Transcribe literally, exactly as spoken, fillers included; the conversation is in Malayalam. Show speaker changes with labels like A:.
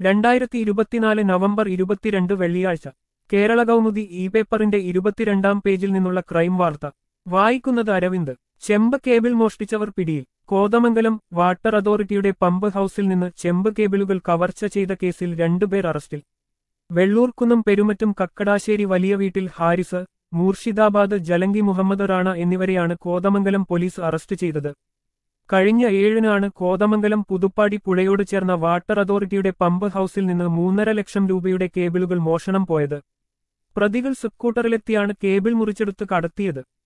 A: രണ്ടായിരത്തി ഇരുപത്തിനാല് നവംബർ ഇരുപത്തിരണ്ട് വെള്ളിയാഴ്ച കേരള കൗമുദി ഇ പേപ്പറിന്റെ ഇരുപത്തിരണ്ടാം പേജിൽ നിന്നുള്ള ക്രൈം വാർത്ത വായിക്കുന്നത് അരവിന്ദ്. ചെമ്പ് കേബിൾ മോഷ്ടിച്ചവർ പിടിയിൽ. കോതമംഗലം വാട്ടർ അതോറിറ്റിയുടെ പമ്പ് ഹൌസിൽ നിന്ന് ചെമ്പ് കേബിളുകൾ കവർച്ച ചെയ്ത കേസിൽ രണ്ടുപേർ അറസ്റ്റിൽ. വെള്ളൂർക്കുന്നം പെരുമറ്റും കക്കടാശ്ശേരി വലിയ വീട്ടിൽ ഹാരിസ്, മൂർഷിദാബാദ് ജലങ്കി മുഹമ്മദ് റാണ എന്നിവരെയാണ് കോതമംഗലം പോലീസ് അറസ്റ്റ് ചെയ്തത്. കഴിഞ്ഞ ഏഴിനാണ് കോതമംഗലം പുതുപ്പാടി പുഴയോട് ചേർന്ന വാട്ടർ അതോറിറ്റിയുടെ പമ്പ് ഹൌസിൽ നിന്ന് മൂന്നര ലക്ഷം രൂപയുടെ കേബിളുകൾ മോഷണം പോയത്. പ്രതികൾ സ്കൂട്ടറിലെത്തിയാണ് കേബിൾ മുറിച്ചെടുത്ത് കടത്തിയത്.